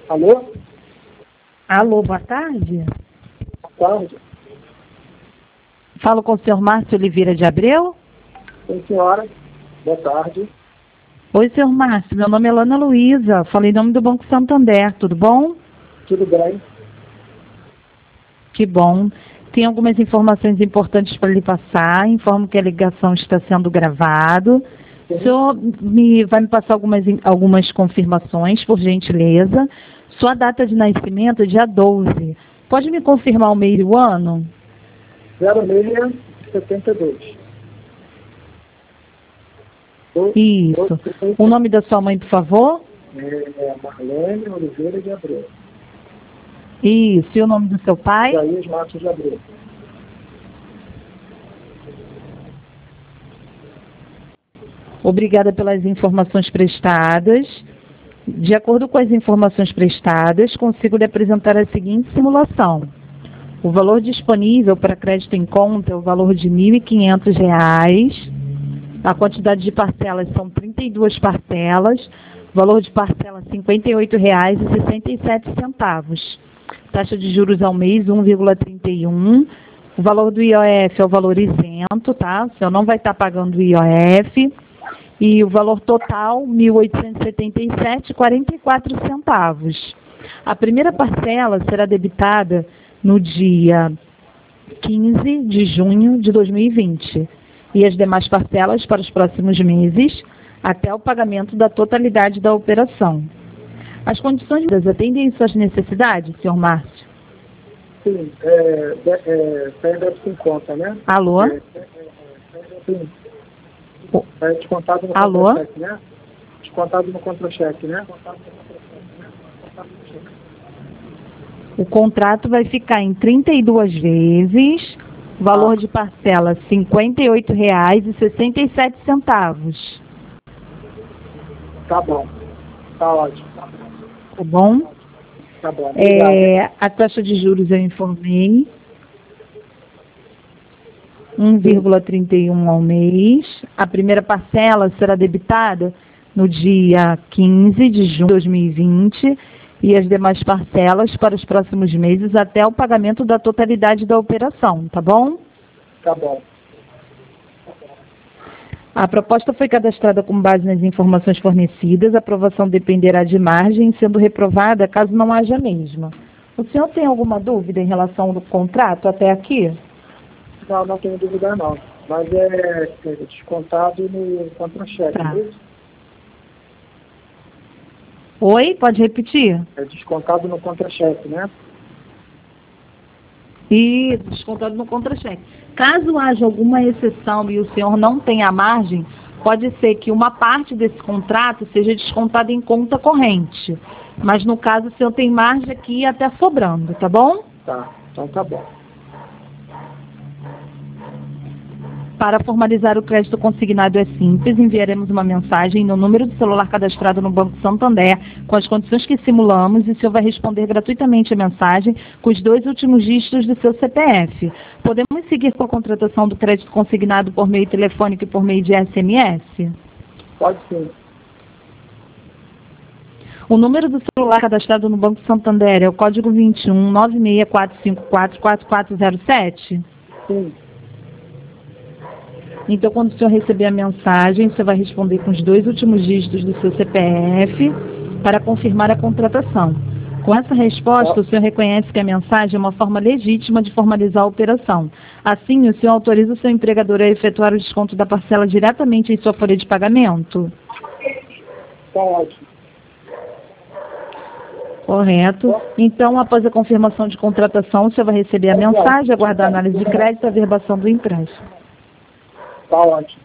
Alô? Alô, boa tarde. Boa tarde. Falo com o senhor Márcio Oliveira de Abreu? Sim, senhora. Boa tarde. Oi, senhor Márcio. Meu nome é Ana Luísa. Falei em nome do Banco Santander. Tudo bom? Tudo bem? Que bom. Tem algumas informações importantes para lhe passar. Informo que a ligação está sendo gravada. O senhor vai me passar algumas confirmações, por gentileza. Sua data de nascimento é dia 12. Pode me confirmar o mês e o ano? 0672. Isso. O nome da sua mãe, por favor? É Marlene Oliveira de Abreu. Isso. E o nome do seu pai? Isaías Matos de Abreu. Obrigada pelas informações prestadas. De acordo com as informações prestadas, consigo lhe apresentar a seguinte simulação. O valor disponível para crédito em conta é o valor de R$ 1.500. A quantidade de parcelas são 32 parcelas. O valor de parcela R$ 58,67. Taxa de juros ao mês 1,31. O valor do IOF é o valor isento, tá? O senhor não vai estar pagando o IOF. E o valor total, R$ 1.877,44. A primeira parcela será debitada no dia 15 de junho de 2020 e as demais parcelas para os próximos meses, até o pagamento da totalidade da operação. As condições atendem suas necessidades, senhor Márcio? Sim, tem débito em conta, né? Alô? Sim. É descontado no Alô? contra-cheque, né? Descontado no contra-cheque, né? O contrato vai ficar em 32 vezes, valor de parcela R$ 58,67. Tá bom. Tá ótimo. Tá bom? Tá bom. Obrigado. A taxa de juros eu informei. 1,31 ao mês. A primeira parcela será debitada no dia 15 de junho de 2020 e as demais parcelas para os próximos meses até o pagamento da totalidade da operação, tá bom? Tá bom. A proposta foi cadastrada com base nas informações fornecidas. A aprovação dependerá de margem, sendo reprovada caso não haja a mesma. O senhor tem alguma dúvida em relação ao contrato até aqui? Não, não tenho dúvida não. Mas é descontado no contra-cheque, Tá. é isso? Oi, pode repetir? É descontado no contra-cheque, né? Isso, descontado no contra-cheque. Caso haja alguma exceção e o senhor não tenha margem, pode ser que uma parte desse contrato seja descontada em conta corrente. Mas no caso o senhor tem margem aqui até sobrando, tá bom? Tá, então tá bom. Para formalizar o crédito consignado é simples, enviaremos uma mensagem no número de celular cadastrado no Banco Santander com as condições que simulamos e o senhor vai responder gratuitamente a mensagem com os 2 últimos dígitos do seu CPF. Podemos seguir com a contratação do crédito consignado por meio telefônico e por meio de SMS? Pode sim. O número do celular cadastrado no Banco Santander é o código 21 96454 4407? Sim. Então, quando o senhor receber a mensagem, você vai responder com os 2 últimos dígitos do seu CPF para confirmar a contratação. Com essa resposta, o senhor reconhece que a mensagem é uma forma legítima de formalizar a operação. Assim, o senhor autoriza o seu empregador a efetuar o desconto da parcela diretamente em sua folha de pagamento? Tá ótimo. Correto. Então, após a confirmação de contratação, o senhor vai receber a mensagem, aguardar a análise de crédito e a averbação do empréstimo. Tá ótimo.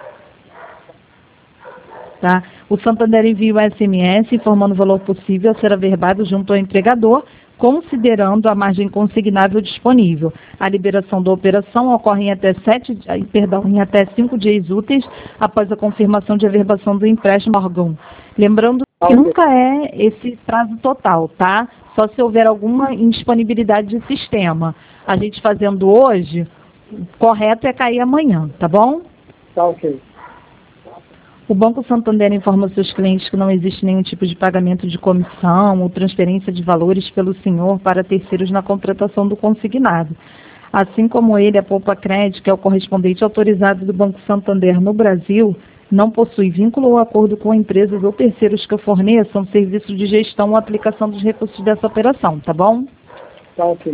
Tá? O Santander envia o SMS informando o valor possível a ser averbado junto ao empregador, considerando a margem consignável disponível. A liberação da operação ocorre em até 5 dias úteis após a confirmação de averbação do empréstimo órgão. Lembrando que nunca é esse prazo total, tá? Só se houver alguma indisponibilidade de sistema. A gente fazendo hoje, o correto é cair amanhã, tá bom? Tá ok. O Banco Santander informa aos seus clientes que não existe nenhum tipo de pagamento de comissão ou transferência de valores pelo senhor para terceiros na contratação do consignado. Assim como ele, a Poupa Crédito, que é o correspondente autorizado do Banco Santander no Brasil, não possui vínculo ou acordo com empresas ou terceiros que forneçam serviço de gestão ou aplicação dos recursos dessa operação, tá bom? Tá ok.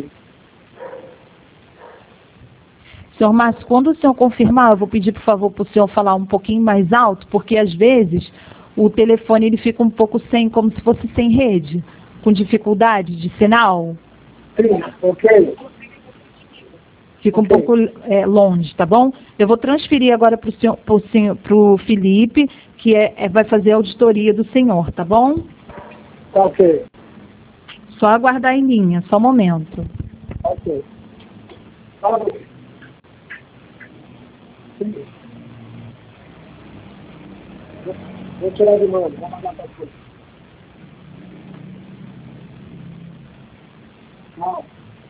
Senhor Márcio, quando o senhor confirmar, eu vou pedir, por favor, para o senhor falar um pouquinho mais alto, porque às vezes o telefone ele fica um pouco como se fosse sem rede, com dificuldade de sinal. Sim, ok. Fica um pouco longe, tá bom? Eu vou transferir agora para o Felipe, que vai fazer a auditoria do senhor, tá bom? Tá ok. Só aguardar em linha, só um momento. Ok. Fala, sim. Vou tirar de mão, vou mandar para você. Não.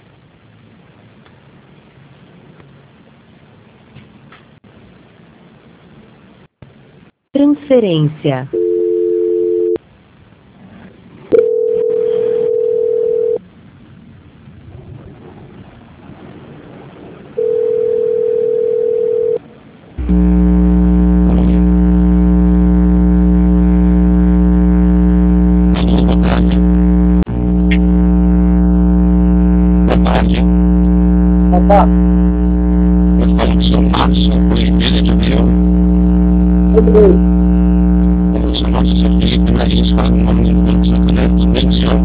Transferência. Opa. Eu falo que sou Márcio, corretora de avião. Tudo bem. Eu sou Márcio Felipe, Marins, falo no nome do Banco Santander do Brasil.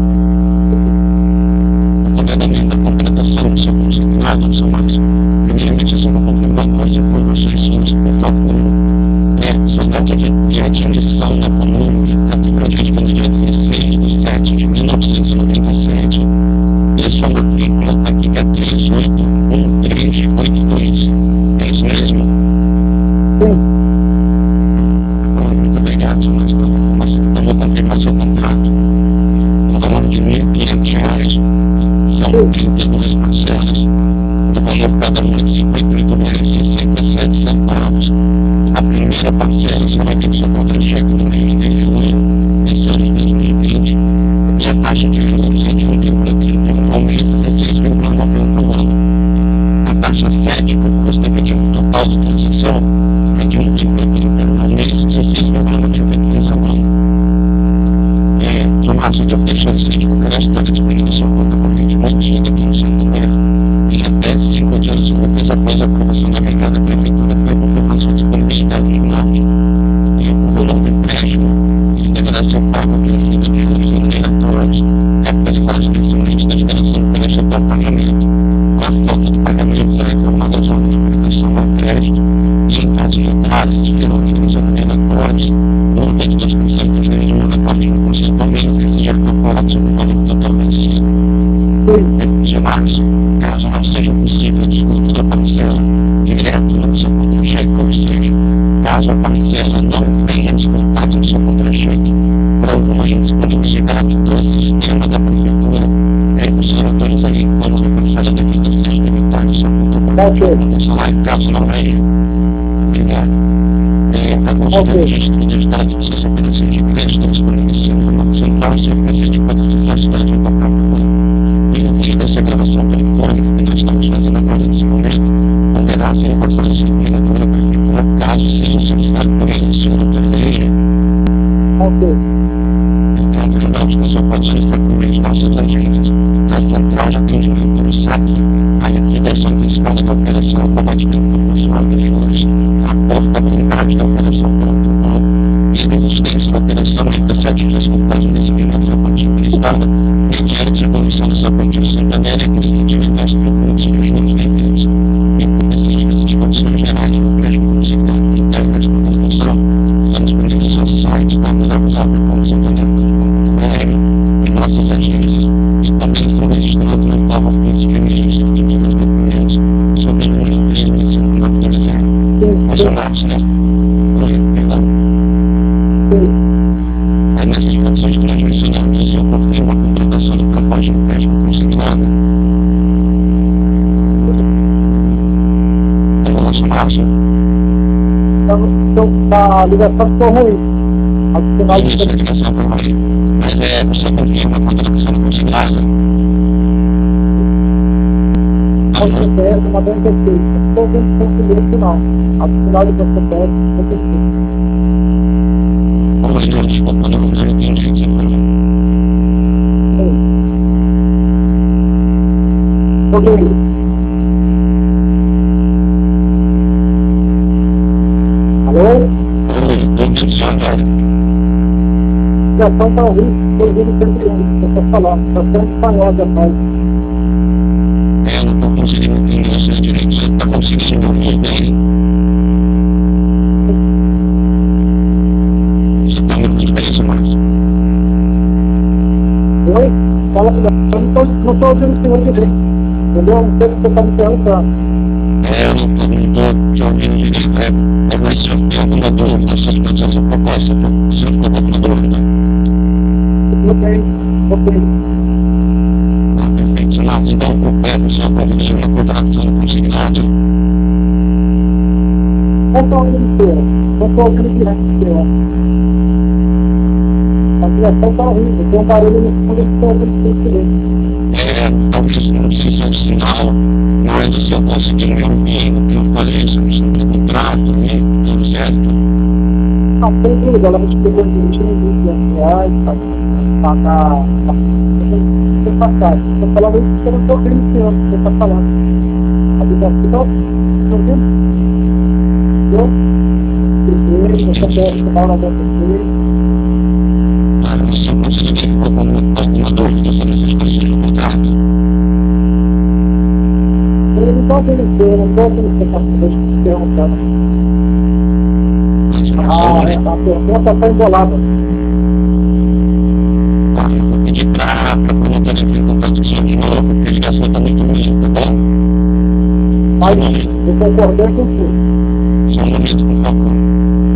Através da contratação do seu consignado, São Márcio. Primeiramente, eu só vou confirmar algumas informações, por favor. Sua data de admissão na comum, categórica no dia 16 de 7 de 1997. E a sua matrícula aqui é 381382. É isso mesmo? Sim. Muito obrigado, senhor Márcio, pela informação. Eu vou confirmar seu contrato. No valor de R$ 1.500. São 32 parcelas. Do valor cada uma de R$ 58,67. A primeira parcela será vai ter seu contra-cheque no mês de julho desse ano de 2020. E a taxa de juros é de 1,31 ao mês e 16,90 ao ano. A taxa 7, por custo efetivo total de transação, é de 1,31 ao mês e 16,93 ao ano. No máximo de obtenção de síndico terá estar disponível sua conta corrente mantida aqui no Santander em até 5 dias úteis após a aprovação da mercado da Prefeitura pela confirmação de disponibilidade de imóvel. O valor do empréstimo deverá ser pago pelo fundo de juros remuneratórios capitalizados mensalmente da liberação do crédito para pagamento. A falta de pagamento será informada às órgãos de proteção ao crédito e, em caso de atraso, serão juros remuneratórios 1,2% de juros remuneratórios no conselho ao mês e seja calculado sobre o valor total vencido. De março, caso não seja possível a desconto da parcela direto no seu contra-cheque, ou seja, caso a parcela não venha descontada no seu contra-cheque por alguma indisponibilidade do sistema da prefeitura, o senhor autorizaria quando repassar a devida seja limitada o seu conta corrente salário, caso não venha. Obrigado. A consulta de registro dos dados de suas operações de crédito disponibilização no Banco Central e serviços de qualificação de qualquer forma. E no meio dessa gravação telefônica que nós estamos fazendo agora nesse momento, poderá ser repassada a circuladora da prefeitura caso seja solicitado por ele, o senhor autorizaria. Ok. Lembramos que o senhor pode solicitar por meio de nossos agentes. A central de atendimento pelo SAC, a liquidação antecipada da operação, o combatimento proporcional de juros, a portabilidade da operação pelo tribunal e a desistência da operação entre 7 dias com prazo de recebimento da quantia prestada, mediante a evolução da sua quantia Santander e consentimento aos tributos e juros devidos. E por específicas de condições gerais do empréstimo consignado interno de contratação, são disponíveis no site www.santander.com.br e nossas agências. E também estão registrados no Nova Ofício de Registro de Bens Documentos sobre o emprego e segundo autorizado. Funcionários, né? Perdão. Aí nessas condições que nós mencionamos, o senhor confirma a contratação do proposta de empréstimo consignado. Eu vou Márcio. a ligação ficou ruim. Adicional de Isso, a ligação foi ruim. Mas você confirma quando a ligação não consignada? CPF 96. Estou vendo que conseguiu o final. Adicional de CPF 96. Oi, não, desculpa, não entendi o que você falou. Ok. Alô? Oi, estou me dizendo agora. A ligação está horrível. Estou ouvindo sempre eu estou falando. Está sendo espanhol, rapaz. Eu não estou conseguindo entender vocês direito. Você está conseguindo ouvir bem? Você está me ouvindo bem demais. Oi? Fala, eu não estou ouvindo o senhor direito. Entendeu? Não sei o que você está me perguntando. Eu não estou te ouvindo direito. É mais se eu tenho alguma dúvida sobre essa proposta. Se eu ficou com alguma dúvida. Ok. Ah, perfeito. Mas então, você acompanha uma contratação consignada? Não estou ouvindo o senhor. Não estou ouvindo direito o senhor. A ligação está horrível. Tem um barulho no fundo que estou ouvindo direito. Talvez não sei se é um sinal, mas se eu conseguir me ouvir no que eu falei sobre o contrato, né? Tudo certo? Não, sem dúvida, ela me explicou direitinho R$20, pagar. Tem passagem. Estou falando isso porque eu não estou ouvindo o senhor que você está falando. A ligação está ouvindo? Entendeu? Eu CPF final 96. Ah, você conseguir ficou com alguma dúvida sobre essas coisas do contrato? Eu não estou ouvindo o senhor, não estou ouvindo o senhor está perguntando. A pergunta está embolada. Tá, eu vou pedir para promotor entrar em contato com o senhor de novo, porque a ligação está muito ruim, tá bom? Mas eu concordei com o senhor. Só um momento, por favor.